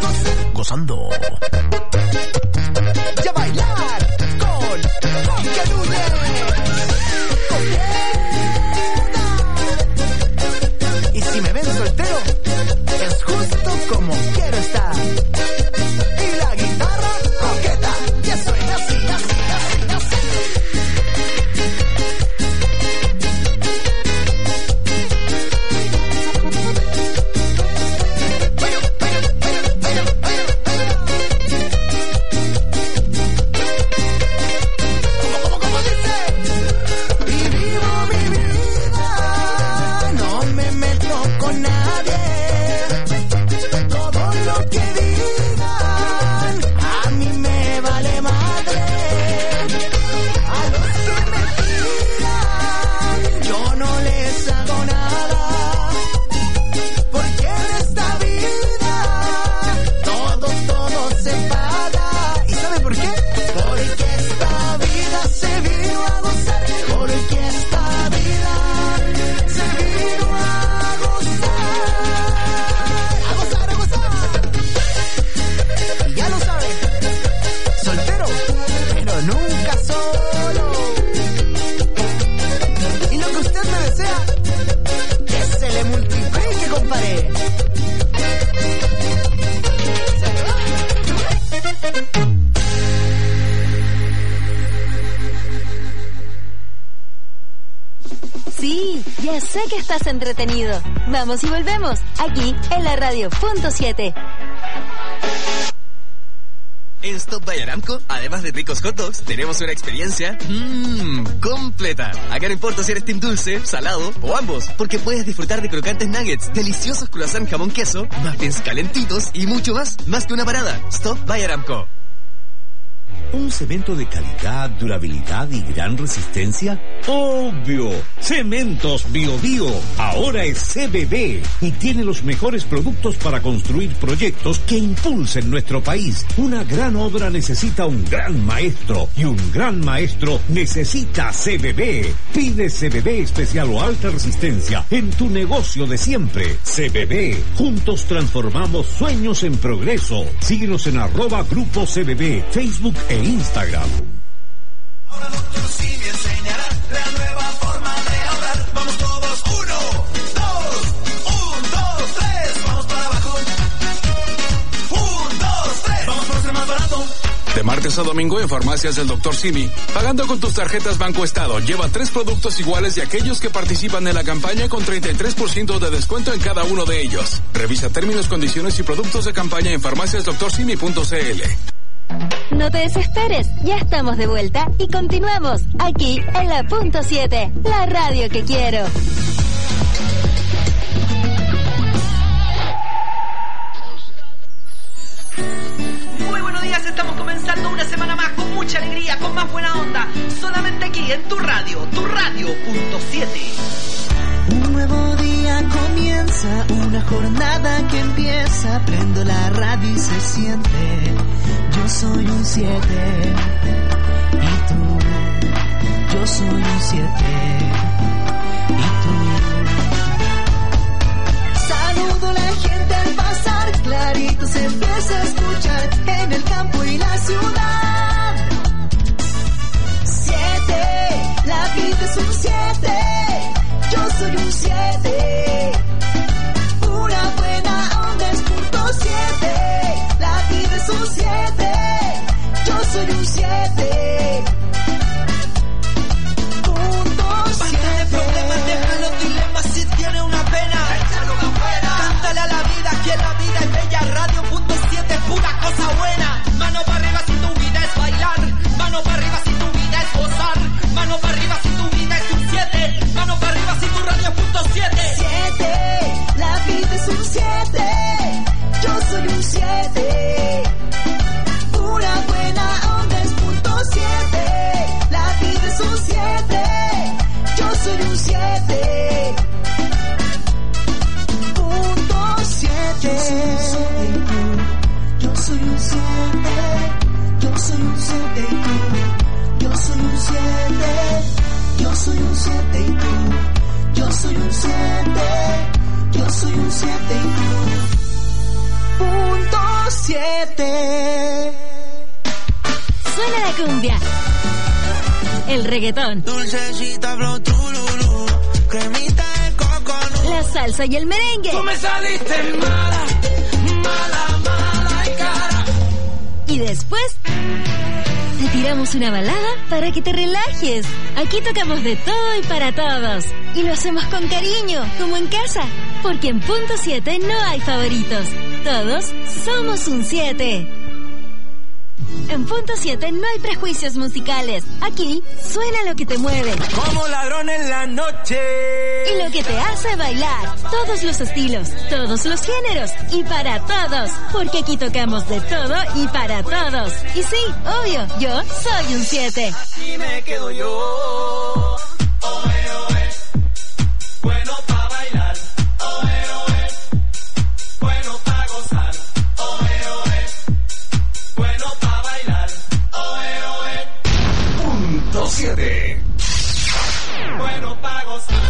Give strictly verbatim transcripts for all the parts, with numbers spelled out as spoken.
Gozando. Ya bailar con Kike Núñez. Y si me ven soltero, es justo como quiero estar. Y la guitarra coqueta, ya suena así, así, así, así. Sé que estás entretenido. Vamos y volvemos, aquí en la radio punto siete. En Stop by Aramco, además de ricos hot dogs, tenemos una experiencia mmm, completa. Acá no importa si eres team dulce, salado o ambos, porque puedes disfrutar de crocantes nuggets, deliciosos croissant jamón queso, muffins calentitos y mucho más, más que una parada. Stop by Aramco. ¿Un cemento de calidad, durabilidad y gran resistencia? ¡Obvio! Cementos Bio Bio. Ahora es C B B y tiene los mejores productos para construir proyectos que impulsen nuestro país. Una gran obra necesita un gran maestro y un gran maestro necesita C B B. Pide C B B especial o alta resistencia en tu negocio de siempre. C B B. Juntos transformamos sueños en progreso. Síguenos en arroba Grupo C B B, Facebook e Instagram. Ahora doctor Simi enseñará la nueva forma de ahorrar. Vamos todos, uno, dos, un, dos, tres, vamos para abajo. Un, dos, tres, vamos por ser más barato. De martes a domingo en farmacias del doctor Simi. Pagando con tus tarjetas Banco Estado, lleva tres productos iguales de aquellos que participan en la campaña con treinta y tres por ciento de descuento en cada uno de ellos. Revisa términos, condiciones y productos de campaña en farmacias doctor simi punto c l. No te desesperes, ya estamos de vuelta y continuamos aquí en la punto siete, la radio que quiero. Muy buenos días, estamos comenzando una semana más con mucha alegría, con más buena onda, solamente aquí en tu radio, tu radio punto siete. Un nuevo día comienza, una jornada que empieza, prendo la radio y se siente. Yo soy un siete y tú, yo soy un siete y tú. Saludo a la gente al pasar, clarito se empieza a escuchar en el campo y la ciudad. Siete, la vida es un siete, yo soy un siete. Una buena onda es punto siete, la vida es un siete, yo soy un siete. Punto siete. Basta de problemas, deja los dilemas, si tiene una pena, échalo afuera. Cántale a la vida, que la vida es bella, radio punto siete, pura cosa buena. Mano para arriba si tu vida es bailar, mano para arriba si tu vida es gozar, mano para arriba si tu vida es un siete, mano para arriba si tu radio es punto siete. Siete, la vida es un siete, yo soy un siete. Una buena onda es punto siete, la vida es un siete, yo soy un siete. Punto siete. Yo soy un siete, yo soy un siete y tú, yo soy un siete, yo soy un siete y tú, yo soy un siete, yo soy un siete y tú. Punto siete. Suena la cumbia, el reggaetón, Dulcecita flow trululú, cremita de coco. la salsa y el merengue. Tú me saliste mala, mala, mala y cara. Y después te tiramos una balada para que te relajes. Aquí tocamos de todo y para todos. Y lo hacemos con cariño, como en casa. Porque en Punto siete no hay favoritos. Todos somos un siete. En Punto siete no hay prejuicios musicales. Aquí suena lo que te mueve Como ladrón en la noche. y lo que te hace bailar. Todos los estilos, todos los géneros y para todos. Porque aquí tocamos de todo y para todos. Y sí, obvio, yo soy un siete. Y me quedo yo. Oe, oe. Bueno pa' bailar. Oe, oe. Bueno pa' gozar. Oe, oe. Bueno pa' bailar. Oe, oe. Punto siete. Bueno pa' gozar.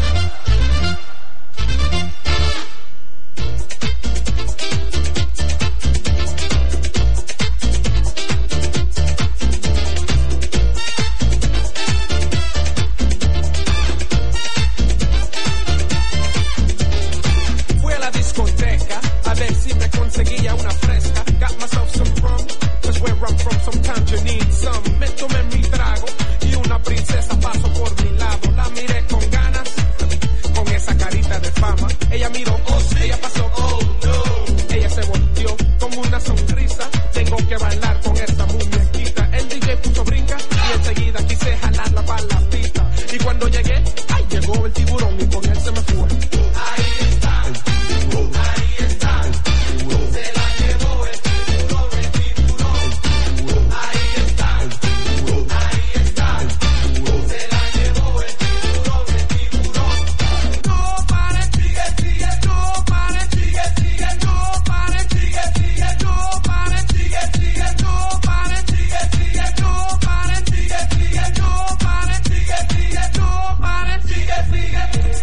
Fui a la discoteca a ver si me conseguía una fresca. Got myself some rum, cause where I'm from sometimes you need some. Me tomé mi trago y una princesa pasó por mi lado. La miré con ganas, con esa carita de fama. Ella miró, oh sí, ella pasó, oh no. Ella se volteó con una sonrisa. Tengo que bailar con esta muñequita. El D J puso brinca y enseguida quise jalarla para la pista. Y cuando llegué, ay, llegó el tiburón y con él se me fue. Ahí está, ahí está. Se la llevó el tiburón, el tiburón. Ahí está, ahí está. Se la llevó el tiburón, el tiburón. No pares, sigue, sigue, no pares, sigue, sigue, no pares, sigue, sigue, no pares, sigue, sigue, no pares, sigue, sigue, no pares, sigue, sigue, no pares, sigue, sigue, no pares, sigue, sigue.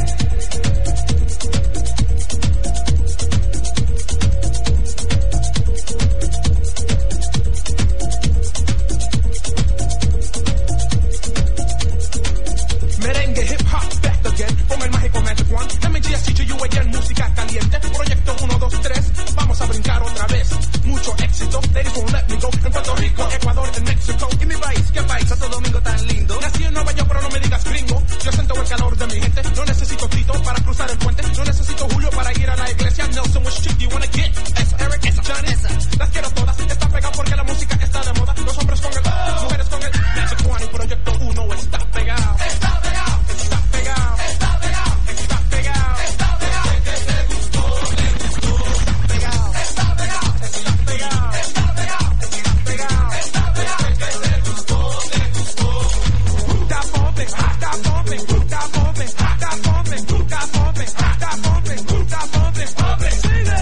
Merengue, hip hop, back again, con el mágico Magic One. Let me just teach you again, música caliente. Proyecto uno, dos, tres, vamos a brincar otra vez. Mucho éxito, ladies won't let me go. En Puerto Rico, Ecuador, en México. Y mi país, ¿qué país? Santo Domingo tan lindo. Nací en Nueva York, pero no me digas gringo. Yo siento el calor de mi gente. No necesito Tito para cruzar el puente. No necesito Julio para ir a la iglesia. Nelson, which chick do you wanna get? Esa, Eric, esa, Johnny, esa. Las quiero todas, está pegado porque la música está de moda. Los hombres con el, oh, mujeres con el Magic One. Y Proyecto uno está pegado. Está pegado, está pegado, está pegado, está pegado, está pegado. Que te gustó, le gustó, está pegado, está pegado, está pegado, está pegado, está pegado, está pegado. Que te gustó, le gustó. Está bumping, está bumping, está bumping, está bumping, está bumping, está bumping, está bumping, bumping. Sigue.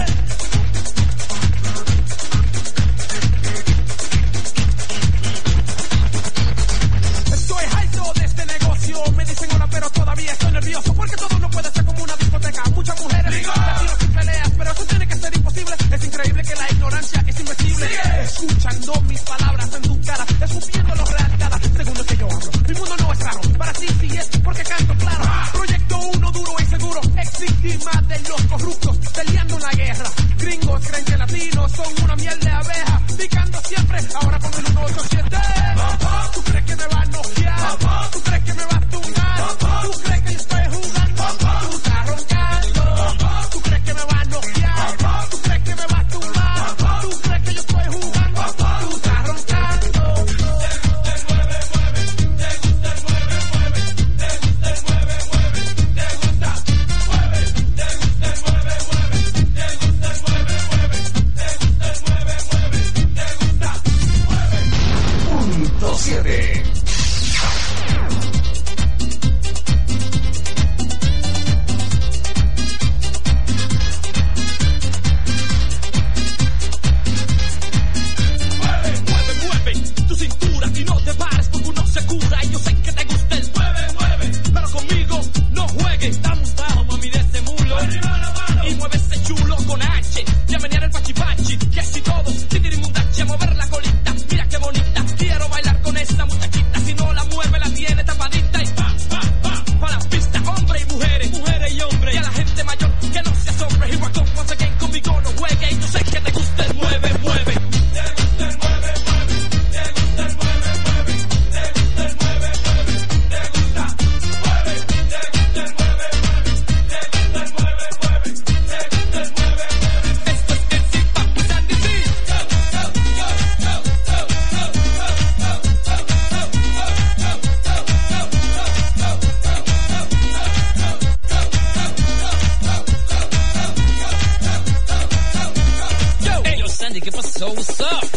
Estoy harto de este negocio. Me dicen hola, pero todavía estoy nervioso. Porque todo no puede ser como una discoteca. Muchas mujeres, latinos sin peleas, pero eso tiene que ser imposible. Es increíble que la ignorancia es invencible. Escuchando mis palabras en tu cara, escupiendo los real cada segundo que yo hablo. Mi mundo no es raro, para ti sí es porque canto claro. Proyecto uno duro y seguro, ex víctima de los corruptos, peleando una guerra. Gringos creen que latinos son una miel de abeja, picando siempre, ahora con el uno ocho siete. ¿Tú crees que me va a noquear? ¿Tú crees que me va a tumbar? ¿Tú crees que yo estoy jugando? Tú estás roncando. ¿Tú crees que me va a noquear? ¿Tú crees que me va a tumbar? ¿Tú crees que yo estoy jugando? Tú estás roncando. Te gusta el mueve, mueve. Te gusta el mueve, mueve. Te gusta el mueve, mueve. Sandy, ¿qué pasó? What's up?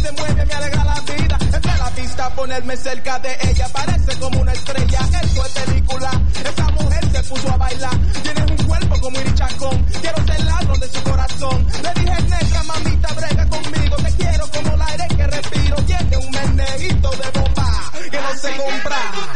se mueve me alegra la vida. Entre la pista ponerme cerca de ella parece como una estrella. Esto es película, esa mujer se puso a bailar. Tienes un cuerpo como Iri Chacón, quiero ser ladrón de su corazón. Le dije negra, mamita, brega conmigo, te quiero como el aire que respiro. Tiene un meneguito de bomba que no se compra.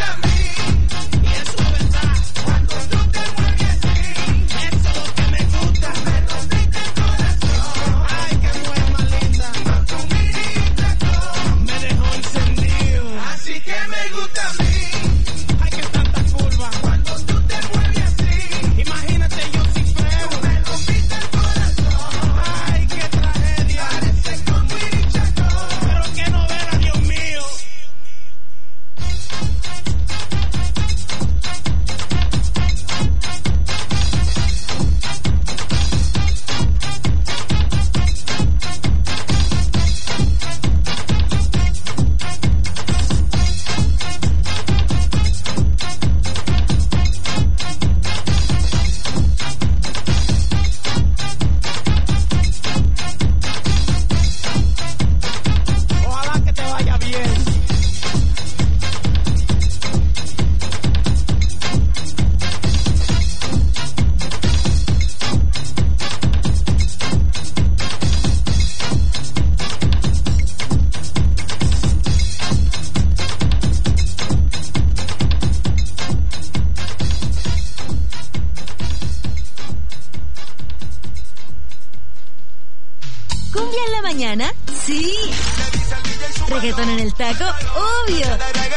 Reggaetón en el taco, obvio.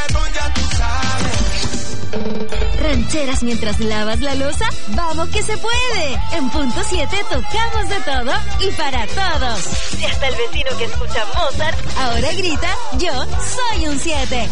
Rancheras mientras lavas la loza, vamos que se puede. En punto siete tocamos de todo y para todos. Y hasta el vecino que escucha Mozart ahora grita, yo soy un siete.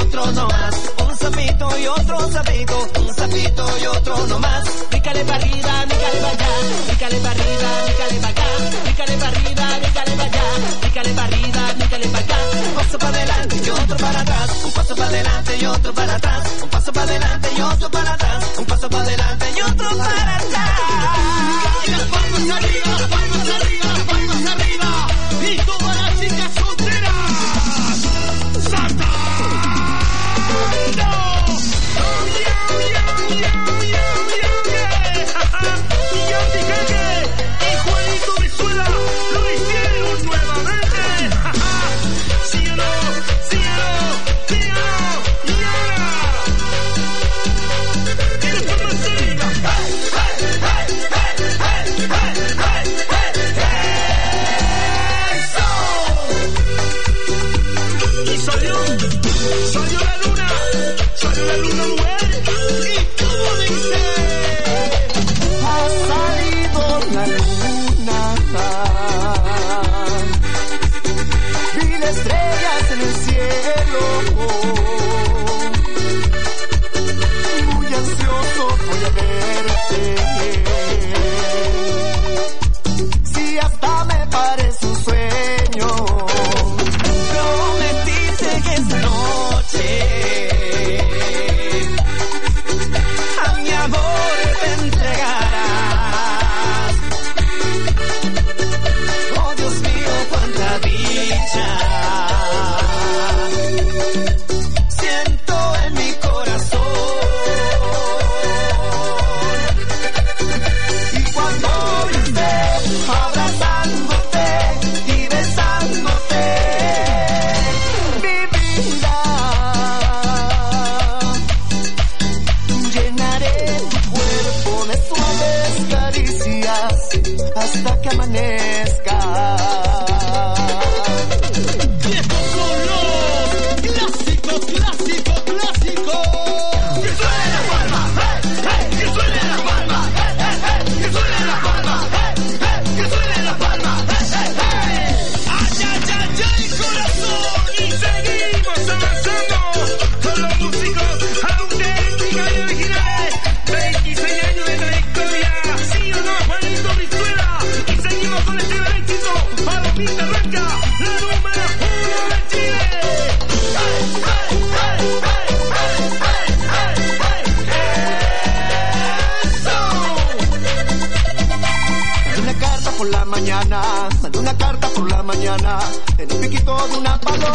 otro no más, pícale para arriba pícale para allá, pícale para arriba, pícale para acá, pícale para arriba, pícale para allá, pícale para arriba, pícale para acá, un paso para adelante y otro para atrás, un paso para adelante y otro para atrás, un paso para adelante y otro para atrás, un paso para adelante y otro para atrás. Y las palmas arriba, las palmas arriba, las palmas arriba, y todas las chicas solteras, ¡salta! Hasta que amanezca. Y estos son los clásicos, clásicos, clásicos. Que suene la palma, hey, hey, que suene la palma, hey, hey, hey, que suene la palma, hey, hey, que suene la palma, hey, hey, hey. Ay, ay, ay, ay, corazón. Y seguimos avanzando con los músicos auténticos y originales. veintiséis años de trayectoria, ¿sí o no, Juanito Brizuela? Y seguimos con este gran éxito, Palomita Blanca, la número uno de Chile. ¡Hey, hey, hey, hey, hey, hey, hey, hey! Mandé una carta por la mañana, mandé una carta por la mañana, en un piquito de una paloma.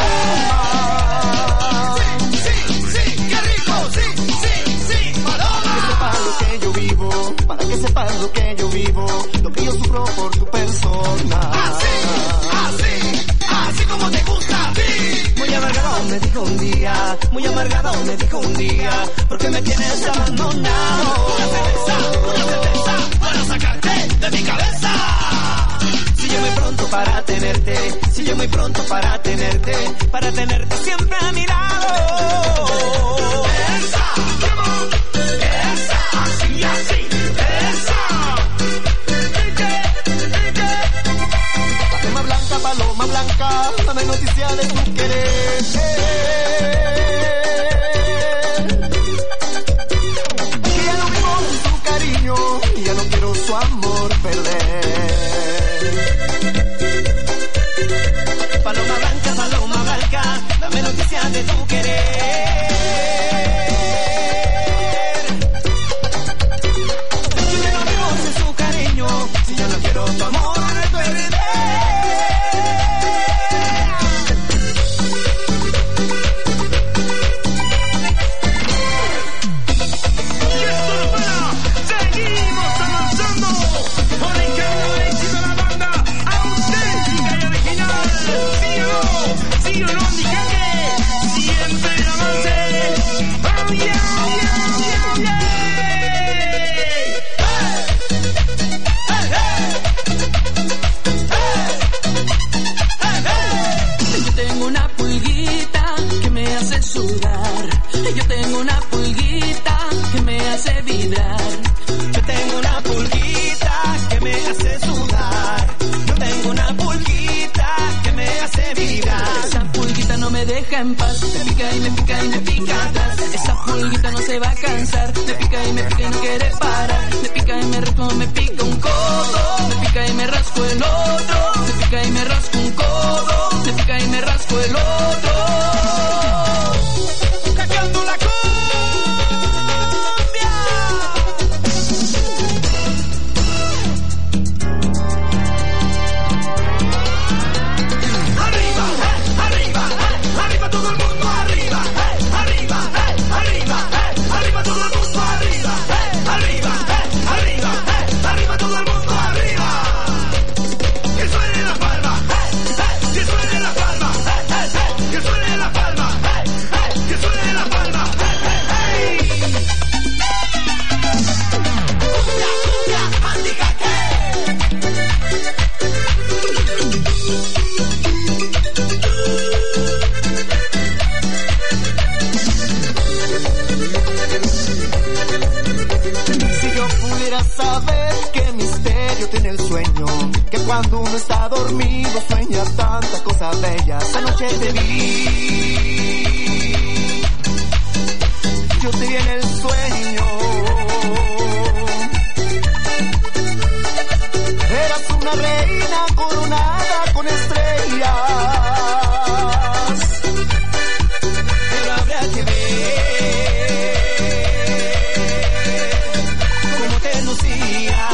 Sí, sí, sí, qué rico, sí, sí, sí, paloma. Para lo que yo vivo, para que sepas lo que yo vivo, lo que yo sufro por tu persona. Así, así, así como te gusta a ti. Muy amargado me dijo un día, muy amargado me dijo un día, porque me tienes abandonado. Una cerveza, una cerveza, para sacarte de mi cabeza. Si yo muy pronto para tenerte, si yo muy pronto para tenerte, para tenerte siempre a mi lado. Esa, esa, así, así, esa. Paloma blanca, paloma blanca, dame noticia de tu querer. Que ya no vivo en su cariño, y ya no quiero su amor perder. Paloma blanca, paloma blanca, dame noticias de tu querer. Si yo no vivo sin su cariño, si yo no quiero tu amor perder. Y esto no para, seguimos avanzando con el cambio de éxito de la banda auténtica y original. Sí o no, sí o no, mi gente, siempre avance. saber qué misterio tiene el sueño, que cuando uno está dormido sueña tantas cosas bellas. Esta noche te vi, yo te vi en el sueño. Eras una reina coronada con estrellas, pero habrá que ver cómo te lucía.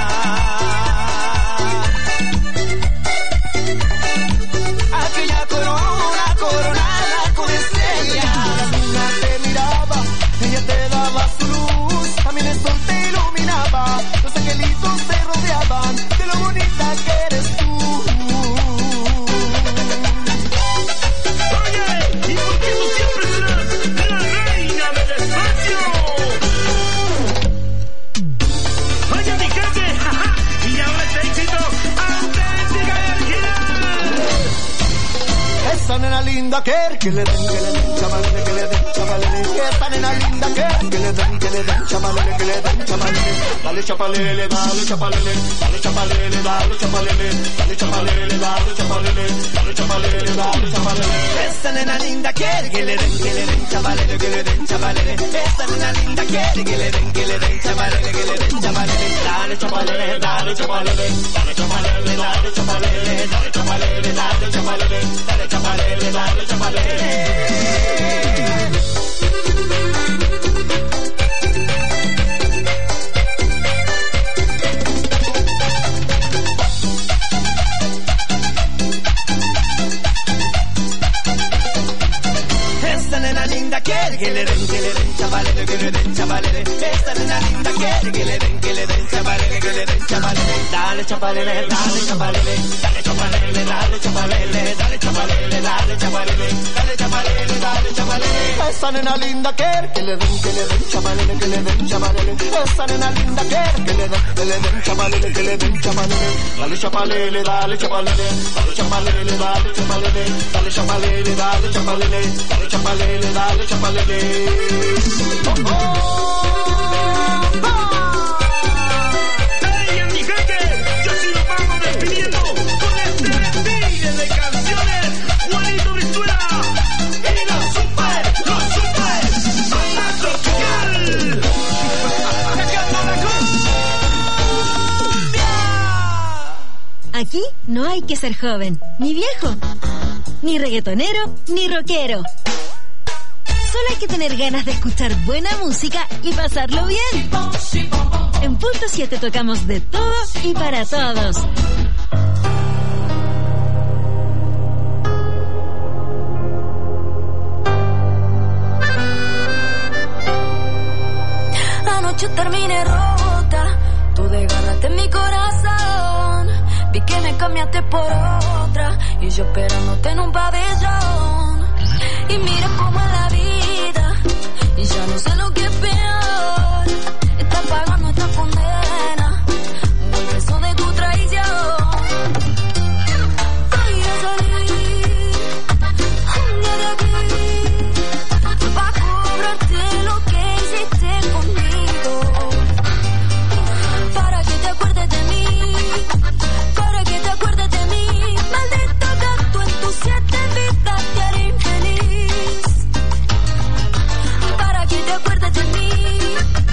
Aquella corona coronada con estrellas. La luna te miraba, ella te daba su luz, también el sol te iluminaba, los angelitos te rodeaban de lo bonita que eres tú. Oye, ¿y por qué tú siempre serás la reina del espacio? Oye, mi gente, jaja, y ahora este éxito auténtica y original. Esa nena linda que que le den, que le den, chavalele, que le den, chavalele. Esa nena linda que que le den, que le den, chavalele, que le den, chavalele. Dale chapalele, dale chapalele, dale chapalele, dale chapalele, dale chapalele, dale chapalele, dale chapalele, dale chapalele. Esa nena linda quiere que le den, que le den, chavalele, que le den, chavalele. Esa nena linda quiere que le den, que le den, chavalele, que le den, chavalele. Dale chapalele, dale chapalele, dale chapalele, dale chapalele, dale chapalele, dale chapalele, dale chapalele, dale chapalele. Esta nena linda quiere que le den, que le den, chavalele, que le den, chavalele. Esta nena linda quiere que le den, que le den, chavalele, que le den, chavalele. Dale chapalele, dale chapalele, dale chapalele, dale chapalele, dale chapalele, dale chapalele, dale chapalele, dale chapalele. Esta nena linda quiere que le den, que le den, chavalele, que le den, chavalele. Esta nena linda quiere que le den, que le den, chavalele, que le den, chavalele. Dale chapalele, dale chapalele, dale chapalele, dale chapalele, dale chapalele, dale chapalele, dale chapalele, dale chapalele. Oh, oh, oh. ¡Hey, mi gente! Yo sí lo vamos despidiendo con este desfile de canciones. Juanito Brizuela y los super, los super, banda tropical. ¡Sacando la cumbia! Aquí no hay que ser joven, ni viejo, ni reggaetonero, ni rockero. Solo hay que tener ganas de escuchar buena música y pasarlo bien. En Punto siete tocamos de todo y para todos. Anoche terminé rota, tú desgarraste mi corazón. Vi que me cambiaste por otra y yo esperándote en un pabellón. Y mira cómo es la vida y ya no sé lo que es peor. Estás pagando esta condena o el peso de tu traición. Voy a salir un día de aquí pa' cobrarte lo que hiciste conmigo, para que te acuerdes de mí, para que te acuerdes de mí. Maldito gato, en tus siete vidas te haré infeliz, para que te acuerdes de mí,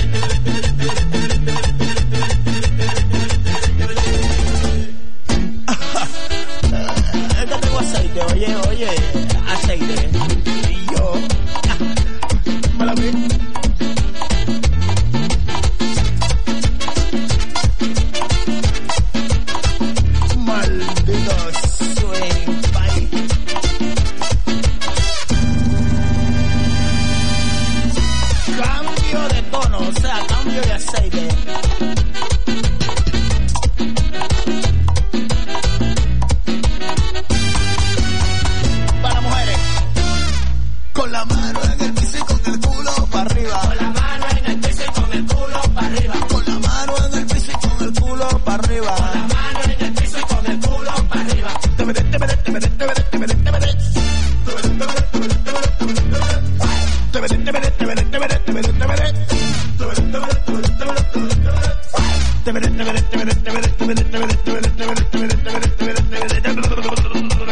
Es que tengo aceite, oye, oye, aceite. Y yo, me la vi. Maldito swing, bye. Cambio de tono, o sea, cambio de aceite. Para mujeres, con la mano en el piso y con el culo para arriba. Con la mano en el piso y con el culo para arriba. Con la mano en el piso y con el culo para arriba. Con la mano en el piso y con el culo para arriba. Te veré, te veré, te veré, te veré, te veré, te veré. Te veré, te veré, te veré, te veré, te veré, te veré. Te veré, te veré, te veré, te veré, te veré, te veré. Te veré, te veré, te veré, te veré, te veré, te veré, te veré, te veré, te veré, te veré, te veré, te veré, te veré.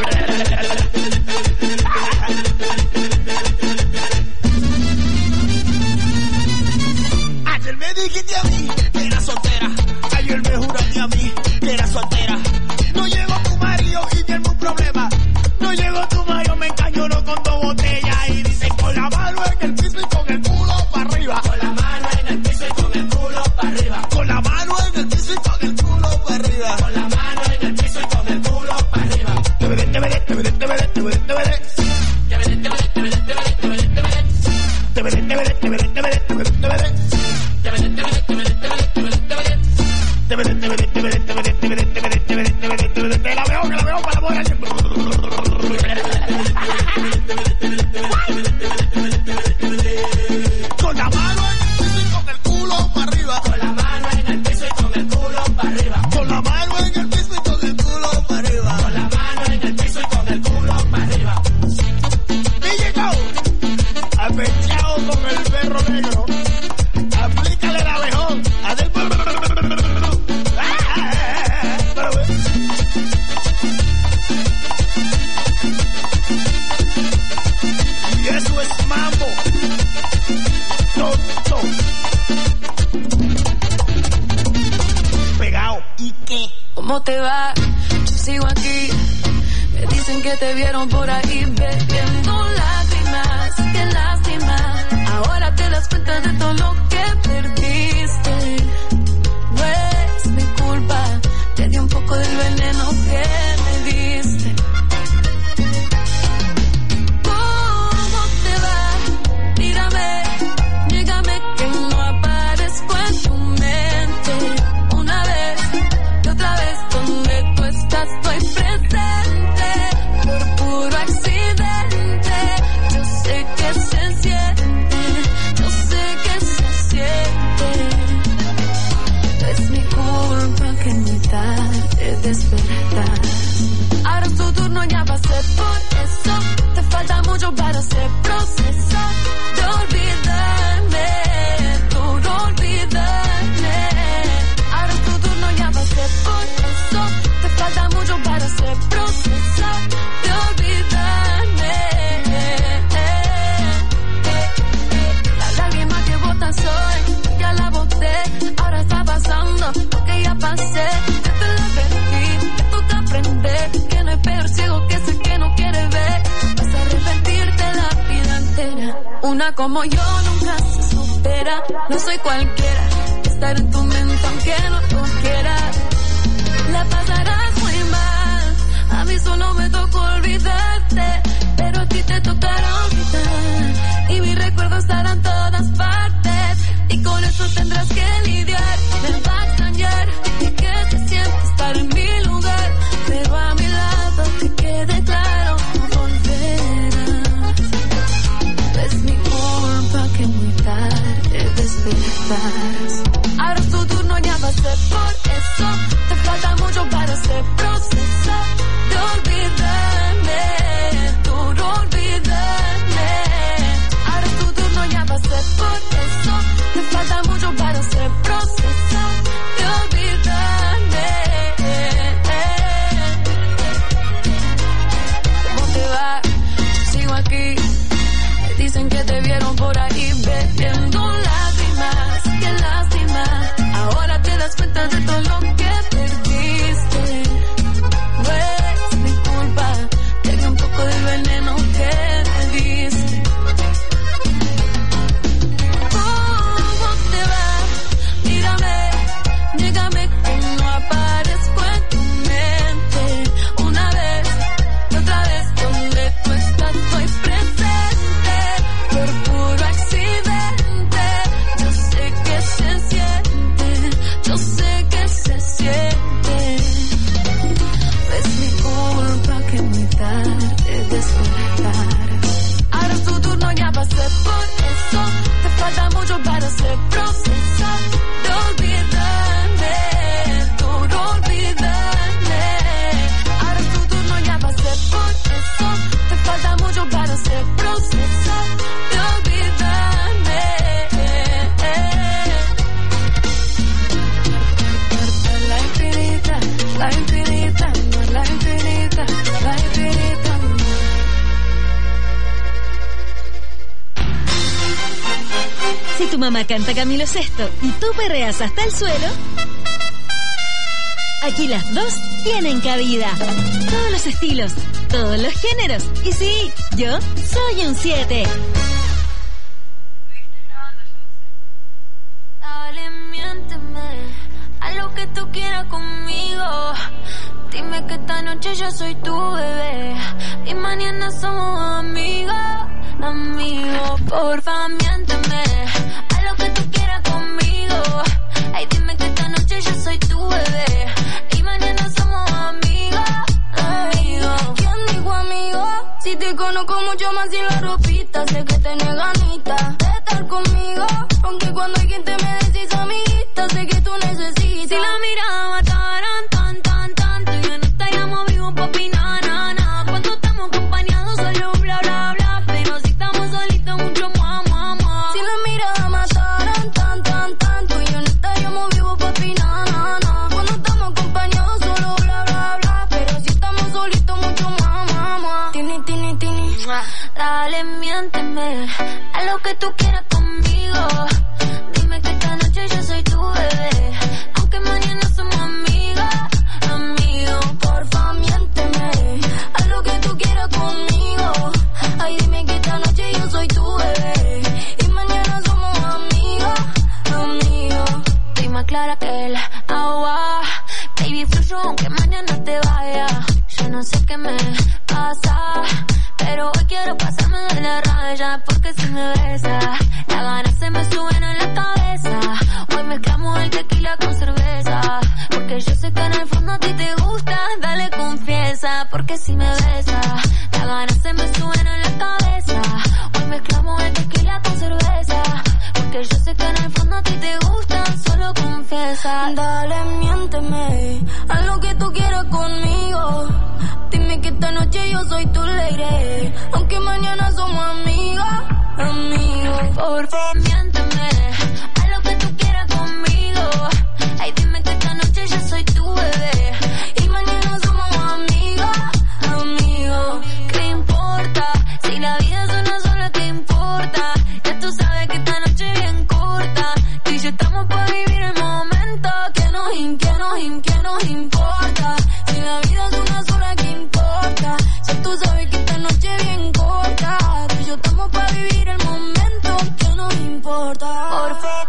Ayer me dijiste a mí que era soltera. Ayer me juraste a mí que era soltera. No llegó tu marido y tiene un problema. No llegó tu marido, me encañonó con dos botellas y dice con la mano en el piso y con el culo para arriba. Con la mano en el piso y con el culo para arriba. Con la mano en el piso y con el culo para arriba. Con la mano en el piso y con el culo para arriba. Te veré, te veré, te veré, te veré, te veré, te veré. Te veré, te veré, te veré, te veré, te veré, te veré. Te veré, te veré, te veré, te veré, te veré, te veré. Te veré, te veré, te veré, te veré, te veré, te veré. Te veré, te veré, te veré, te veré, te veré, te veré, te veré, te veré, te veré. Te la veo, que la veo para la mujer. Con la mano en el piso y con el culo para arriba. Con la mano en el piso y con el culo para arriba. Con la mano en el piso y con el culo para arriba. Con la mano en el piso y con el culo para arriba. D J Go, apechado con el perro negro. Aplícale el abejón. Haz el... sigo aquí. Me dicen que te vieron por ahí bebiendo lágrimas, qué lástima. Ahora te das cuenta de todo lo que perdiste. No es mi culpa, te di un poco del veneno que me diste. ¿Cómo te va? Dígame, dígame que no aparezco en tu mente. Una vez y otra vez donde tú estás estoy presente. Por puro accidente, yo sé que se siente, yo sé que se siente. Es mi culpa que muy tarde despertar. Ahora es tu turno, ya pasé por eso. Te falta mucho para hacer proceso de olvidarme, tú no olvidarme. Ahora es tu turno, ya pasé por eso. Te falta mucho para hacer proceso de olvidarme. La lágrima que botas hoy, ya la boté. Ahora está pasando lo que ya pasé. Ya te lo advertí, te toca aprender que no hay peor ciego que ese que no quiere ver. Vas a arrepentirte la vida entera. Una como yo nunca se supera. No soy cualquiera, estar en tu mente aunque no tú quieras. La pasarás muy mal, a mí solo me tocó olvidarte, pero a ti te tocará olvidar. Y mis recuerdos estarán en todas partes, y con eso tendrás que lidiar. Me va a extrañar y que se siente estar en mi lugar, pero a mi lado que quede claro, no volverás. Es mi culpa que muy tarde despertas. Ahora es tu turno, ya pasé por eso. Te falta mucho para hacer proceso de olvidarme, tú no olvidarme. Ahora es tu turno, ya pasé por eso. Te falta mucho para hacer proceso de olvidarme. ¿Cómo te va? Sigo aquí. Me dicen que te vieron por ahí bebiendo lágrimas, qué lástima. Ahora te das cuenta de todo lo que perdiste. No es mi culpa, te di un poco del veneno que me diste. ¿Cómo te va? Dígame, dígame que no aparezco en tu mente. Una vez y otra vez donde tú estás estoy presente. Por puro accidente, yo sé que se siente, yo sé que se siente. Es mi culpa que muy tarde despertar. Ahora es tu turno, ya pasé por eso. Te falta mucho para hacer proceso de olvidarme, tú no olvidarme. Ahora es tu turno, ya pasé por eso. Te falta mucho para hacer proceso de olvidarme. La infinita, la infinita, la infinita, la infinita. Si tu mamá canta Camilo Sesto y tú perreas hasta el suelo, aquí las dos tienen cabida. Todos los estilos, todos los géneros. Y sí, yo soy un siete. Dale, miénteme, haz lo que tú quieras conmigo. Dime que esta noche yo soy tu bebé y mañana somos amigos, amigos. Porfa, miénteme, haz lo que tú quieras conmigo. Ay, dime que esta noche yo soy tu bebé y mañana somos amigos, amigos. ¿Quién dijo amigo? Si te conozco mucho más sin la ropita, sé que tenés ganita de estar conmigo. Aunque cuando alguien te me decís amiguita, sé que tú necesitas. Si la mirada mataran tan, tan, tanto, yo no estaríamos vivos pa' opinar, na, na. Cuando estamos acompañados solo bla, bla, bla, pero si estamos solitos mucho más, más, más. Si la mirada mataran tan, tan, tanto, yo no estaríamos vivos pa' opinar, na, na. Cuando estamos acompañados solo bla, bla, bla, pero si estamos solitos mucho más, más, más. Tini, tini, tini, dale, miénteme, haz lo que tú quieras conmigo. Dime que esta noche yo soy tu bebé, aunque mañana somos amigos, amigos. Porfa, bella porque si me besa, las ganas se me suben en la cabeza. Hoy mezclamos el tequila con cerveza, porque yo sé que en el fondo a ti te gusta. Dale confianza, porque si me besa, las ganas se me suben en la cabeza. Hoy mezclamos el tequila con cerveza, porque yo sé que en el fondo a ti te gusta. Solo confiesa. Dale, miénteme, haz lo que tú quieras conmigo. Dime que esta noche yo soy tu lady, aunque mañana somos amigos, amigos. Por favor, miénteme, haz lo que tú quieras conmigo. Ay, dime que esta noche yo soy tu bebé y mañana somos amigos, amigos. ¿Qué importa? Si la vida es una sola, ¿qué importa? Ya tú sabes que esta noche es bien corta. Tú y yo estamos para vivir el momento. Que nos, que nos, que nos importa? Si la vida es una sola, ¿qué importa? Ya tú sabes que esta noche es bien corta. Tú y yo estamos para vivir el momento. Que nos importa? Por favor.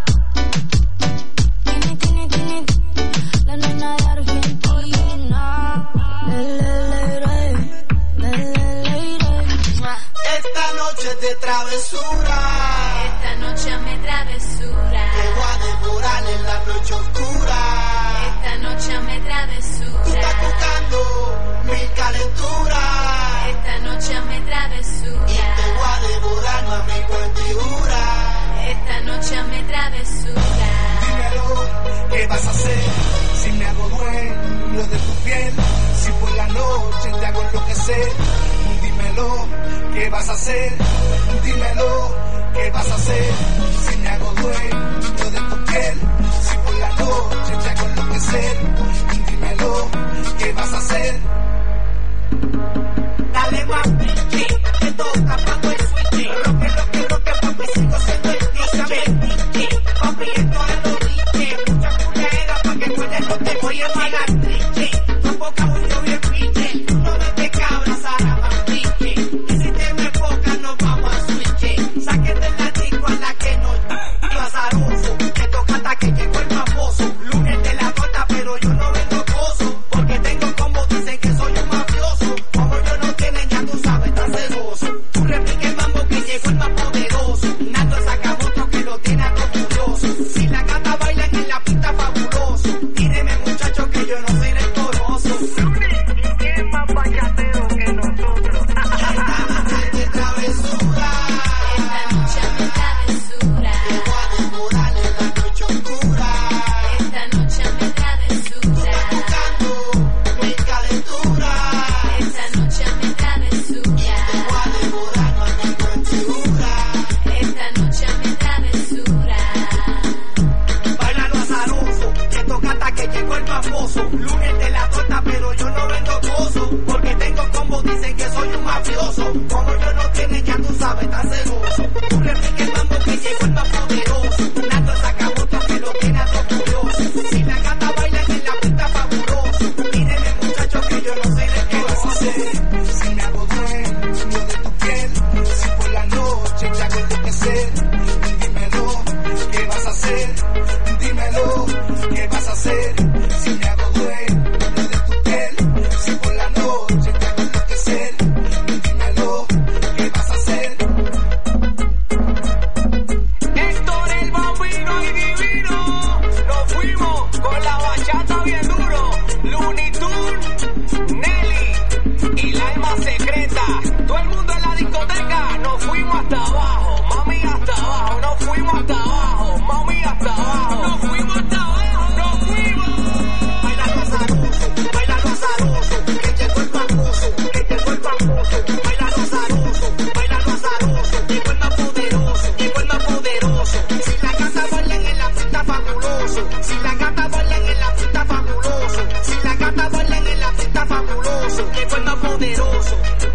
La nena de Argentina. Esta noche es de travesura. Esta noche me travesura. Te voy a devorar en la noche oscura. Esta noche me travesura. Tú estás buscando mi calentura. Esta noche me travesura. Y te voy a devorar, mami, con figura. Esta noche me travesura. Dímelo, ¿qué vas a hacer? Si me hago dueño de tu piel, si por la noche te hago enloquecer. Dímelo, ¿qué vas a hacer? Dímelo, ¿qué vas a hacer? Si me hago dueño de tu piel, si por la noche te hago enloquecer. Dímelo, ¿qué vas a hacer? Dale mami, sí, te toca cuando el switch. Roque, roque, roque, papi, sigo siendo el D J. Sí, papi, esto es lo dije. Mucha culera pa' que cuentes, no te voy a pagar. Sí, con poca uño bien pinche. No de cabra, Sara, pique. Y si te me enfocas, nos vamos a switch. Saquen de la disco a la que no azaroso. Te toca hasta que llegó el famoso. Lunes de la torta, pero yo no vendo coso. Porque tengo combo, dicen que soy un mafioso. Como yo no tienen, ya tú sabes, estás celoso. Tú replica el mambo que llegó el más poderoso. Nato saca otro que lo tiene a todo furioso. Si la gata bailan en la pista, fabuloso. Tíreme, muchacho, que yo no soy rencoroso. ¿Quién más bachatero que nosotros? De travesura. Esta noche me travesura. Te voy a devorar en la noche oscura. Esta noche me travesura. Buscando mi calentura. Esta noche me travesura. Te voy a devorar, mami, con figura. Esta noche me travesura. Bailalo azaroso, te toca hasta que llegó el famoso. Lunes de la torta, pero yo no vendo coso. Porque tengo combo, dicen que soy un mafioso. Como yo no tienen, ya tú sabes, estás celoso. Tú replica el mambo que llegó el más poderoso. Nato saca otro que lo tiene a todo curioso. Si la gata bailan en la pista, fabuloso. Mírenme, muchachos, que yo no soy de ¿Qué vas a hacer? Si me hago dueño de tu piel, si por la noche te hago enloquecer. Dímelo, ¿qué vas a hacer? Dímelo, ¿qué vas a hacer? Si me hago dueño de tu piel, si por la noche te hago enloquecer. Dímelo, ¿qué vas a hacer? Héctor el Bambino y Divino, nos fuimos con la bachata bien duro. Looney Tunes, Nelly y la alma secreta. Todo el mundo en la discoteca, nos fuimos hasta abajo, mami hasta abajo, nos fuimos hasta abajo, mami hasta abajo, nos fuimos hasta abajo, nos fuimos. Bailalo azaroso, bailalo azaroso, que llegó el famoso, que llegó el famoso. Bailalo azaroso, bailalo azaroso, llegó el más poderoso, llegó el más poderoso. Si la gata bailan en la pista, fabuloso. Si la gata bailan en la pista, fabuloso. Si la gata bailan en la pista, fabuloso. Llegó el más poderoso.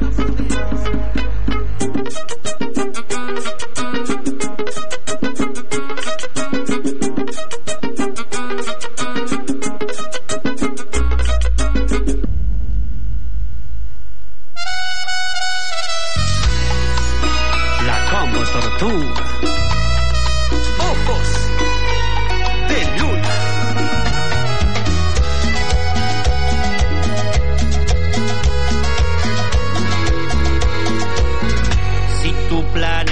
La Combo Tortuga. Ojos de luna. Si tu plan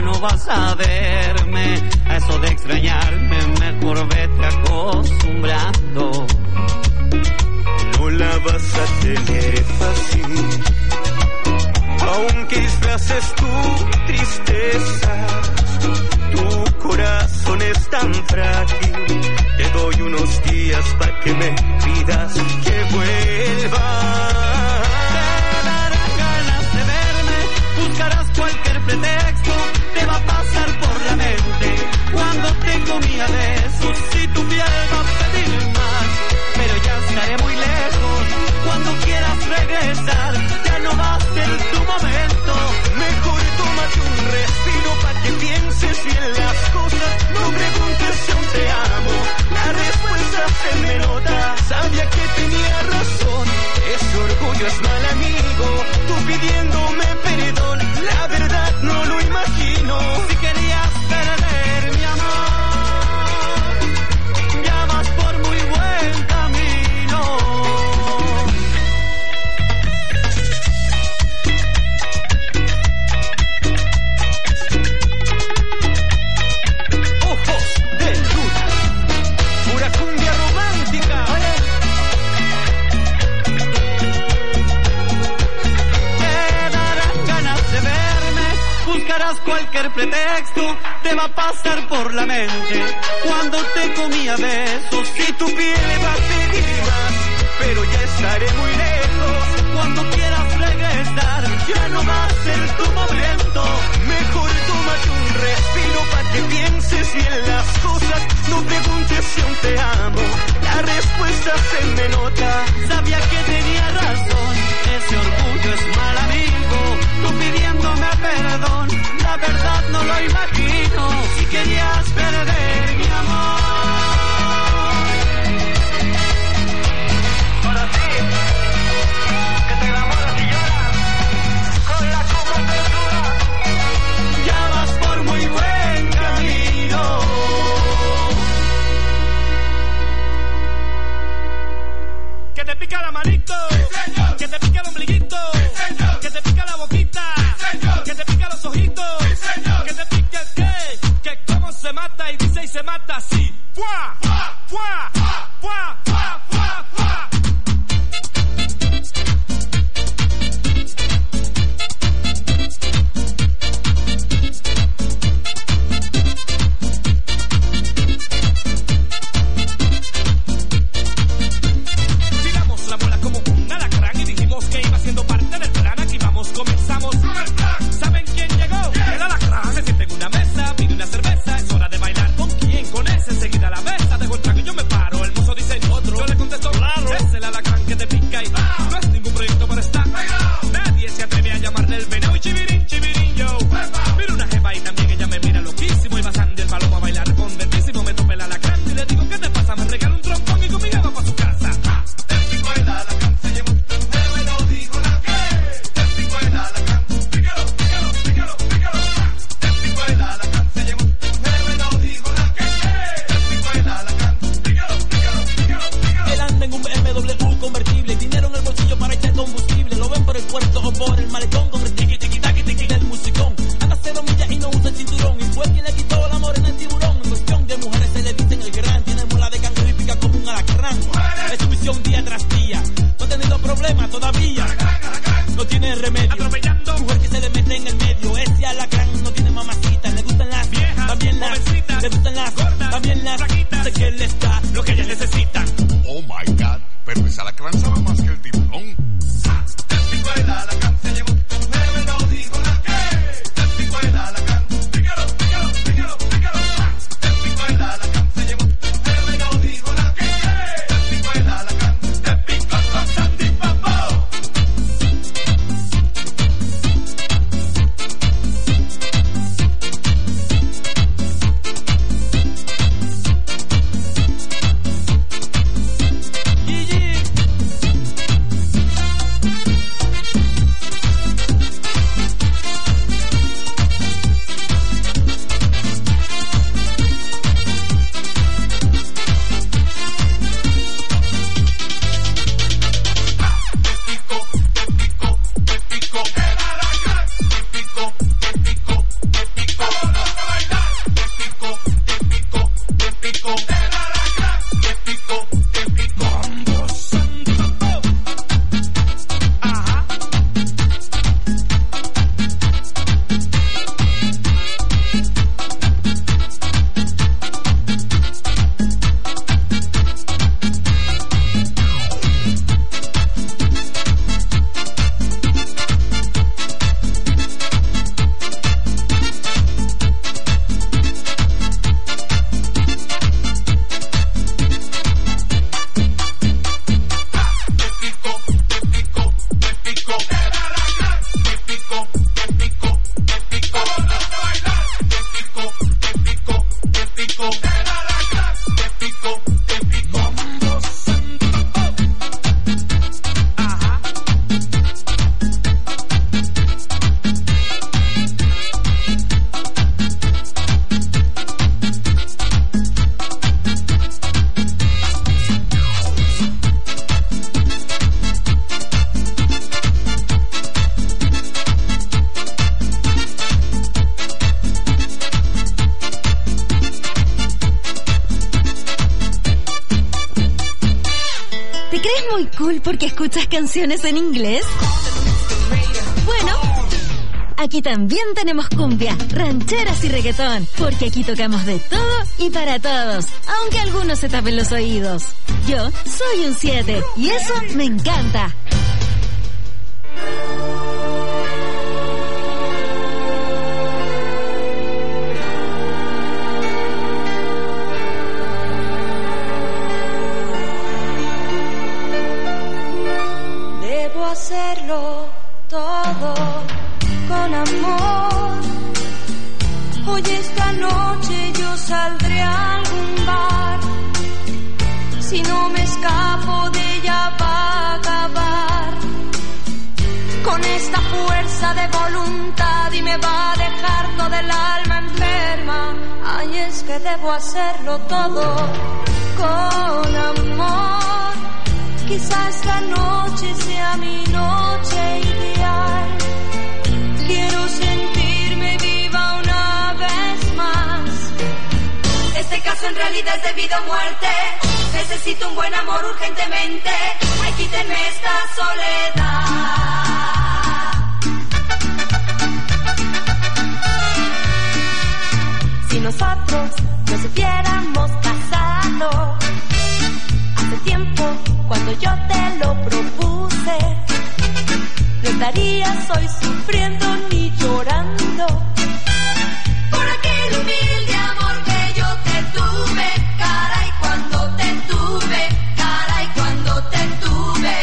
no vas a verme. A eso de extrañarme, mejor vete acostumbrando. No la vas a tener fácil, aunque disfraces tu tristeza. Tu corazón es tan frágil, te doy unos días para que me pidas que vuelva. Te darán ganas de verme, buscarás cualquier pretexto, te va a pasar por la mente cuando te comí a besos. Si tu piel va a pedir más, pero ya estaré muy lejos. Cuando quieras regresar, ya no va a ser tu momento. Mejor tómate un respiro para que pienses bien las cosas. No preguntes si aún te amo, la respuesta se me nota. Sabía que tenía razón, ese orgullo es mal amigo. Tú pidiéndome perdón, la verdad no lo imagino. Si querías perder mi amor, ya vas por muy buen camino. Ojos de luna, pura cumbia romántica. Te darán ganas de verme, buscarás cualquier pretexto, te va a pasar por la mente cuando te comí a besos. Si tu piel va a pedir más, pero ya estaré muy lejos. Cuando quieras regresar, ya no va a ser tu momento. Mejor tómate un respiro para que pienses bien las cosas. No preguntes si aún te amo, la respuesta se me nota. Sabía que tenía razón, ese orgullo es mal amigo. Tú pidiéndome perdón, la verdad no lo imagino. Si querías perder mi amor, para ti, que te enamoras y lloras con la copa perdura. ya vas por muy buen camino. Que te pica la manito, sí, que te pica el ombliguito, sí, que te pica la boquita, sí, que te pica los ojitos, sí, que te pica el qué, que cómo se mata y dice y se mata así. ¡Fua! ¡Fua! ¡Fua! ¡Fua! ¡Fua! ¡Fua! ¡Fua! Tiramos la bola como un alacrán y dijimos que iba siendo parte del plan. Aquí vamos, comenzamos. ¿Saben quién llegó? El alacrán. Se siente en una mesa, pide una cerveza. Es hora de bailar. ¿Con quién? Con ese. Enseguida la besa. Dejo el trago y yo me paro. El mozo dice otro. Yo le contesto, claro. Es el alacrán que te pica y no es ningún proyecto para estar. Nadie se atreve a llamarle el veneno y chivirín, chivirín, yo. Mira una jefa y también ella me mira loquísimo. Y pasando el palomo a bailar contentísimo. Me tope el alacrán y le digo, ¿qué te pasa? Me regala un trompón y conmigo va pa' su casa. El pico el alacrán se llevó, me lo dijo la que. El pico el alacrán, pícalo, pícalo, pícalo, pícalo. El pico el alacrán se llevó, me lo dijo la que. El pico el alacrán, pícalo, pícalo, pícalo, pícalo. Él anda en un B M W convertible, dinero en el bolsillo para echar combustible. Lo ven por el puerto o por el malecón con el tiqui tiqui taqui tiqui del musicón. Anda cero millas y no usa el cinturón. Y fue quien le quitó el amor en el tiburón. En cuestión de mujeres se le dicen el gran. Tiene muela de cangrejo y pica como un alacrán. Es su misión día tras día. No ha tenido problemas todavía. No tiene remedio. Atropellando. Mujer que se le mete en el medio. Ese alacrán no tiene mamacita. Le gustan las Viejas, también las jovencitas, le gustan las gordas, también las flaquitas. sé que él está Lo que ellas necesitan. Oh my God, pero esa alacrán sabe más que el tiburón. El pico el alacrán se llevó, me lo dijo la que. El pico el alacrán, pícalo, pícalo, pícalo, pícalo. El pico el alacrán se llevó, me lo dijo la que. El pico el alacrán, te pico con Sandy Papo. ¿Te crees muy cool porque escuchas canciones en inglés? Bueno, aquí también tenemos cumbia, rancheras y reggaetón, porque aquí tocamos de todo y para todos, aunque algunos se tapen los oídos. Yo soy un siete y eso me encanta. Debo hacerlo todo con amor. Hoy esta noche yo saldré a algún bar. Si no me escapo de ella va a acabar con esta fuerza de voluntad y me va a dejar toda el alma enferma. Ay, es que debo hacerlo todo con amor. Quizás esta noche sea mi noche ideal. Quiero sentirme viva una vez más. Este caso en realidad es de vida o muerte. Necesito un buen amor urgentemente. Ay, quítenme esta soledad. Si nosotros nos hubiéramos casado hace tiempo, cuando yo te lo propuse, no estarías hoy sufriendo ni llorando por aquel humilde amor que yo te tuve. Caray, cuando te tuve, caray, cuando te tuve.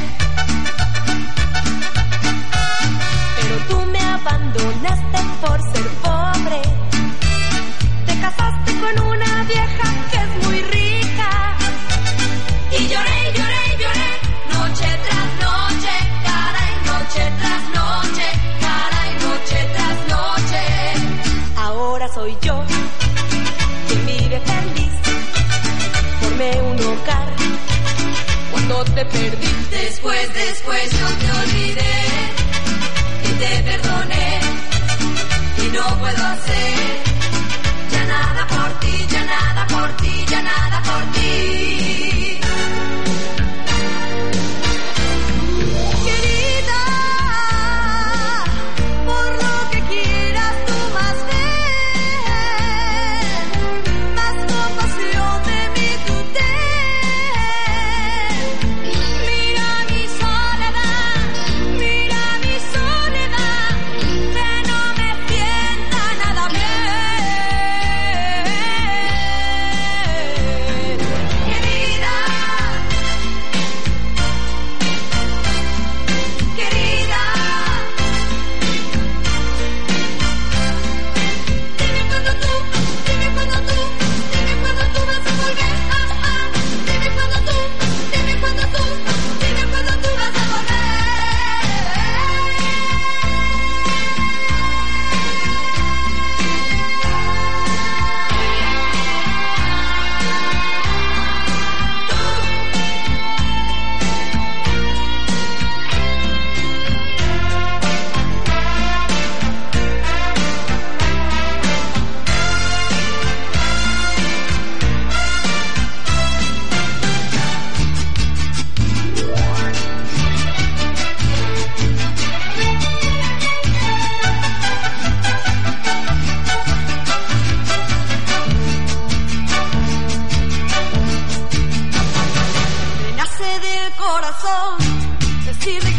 Pero tú me abandonaste por ser pobre. Te casaste con una vieja que es muy rica. Y lloré, lloré, lloré, noche tras noche, caray, noche tras noche, caray, noche tras noche. Ahora soy yo quien vive feliz. Formé un hogar cuando te perdí. Después, después yo te olvidé y te perdoné. Y no puedo hacer ya nada por ti, ya nada por ti, ya nada por ti. Querida, por lo que quieras tú más ven, más compasión de mí tú ten. Mira mi soledad, mira mi soledad, que no me sienta nada bien. Querida, querida, dime cuándo tú, dime cuándo tú, dime cuándo tú vas a volver. Ah, ah, dime cuándo tú, dime cuándo tú, dime cuándo tú vas a volver. Me nace del corazón decirle